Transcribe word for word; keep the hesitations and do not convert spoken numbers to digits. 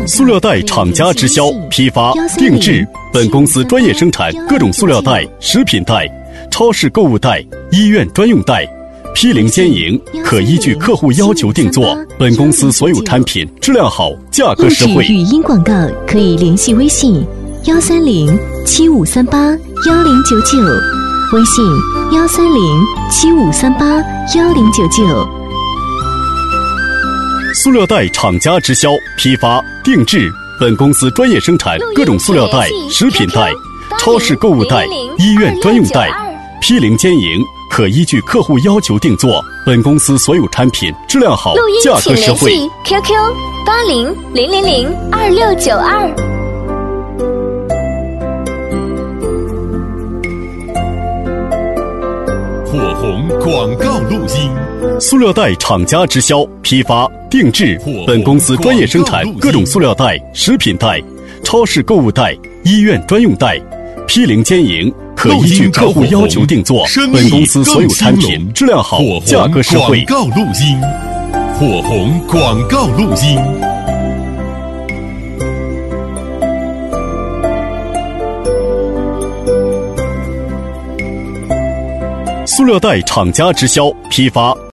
塑料袋厂家直销、批发、定制。本公司专业生产各种塑料袋、食品袋、超市购物袋、医院专用袋，批零兼营，可依据客户要求定做。本公司所有产品质量好，价格实惠。 语音广告可以联系微信幺三零七五三八幺零九九，微信幺三零七五三八幺零九九。 塑料袋厂家直销、批发、定制。本公司专业生产各种塑料袋、食品袋、超市购物袋、医院专用袋，批零兼营，可依据客户要求定做。本公司所有产品质量好，价格实惠。 Q Q 八零零零零二六九二。 火红广告录音。 塑料袋厂家直销、批发、定制。本公司专业生产各种塑料袋、食品袋、超市购物袋、医院专用袋，批零兼营，可依据客户要求定做。本公司所有产品质量好，价格实惠。 广告录音，火红广告录音。 塑料袋厂家直销、批发。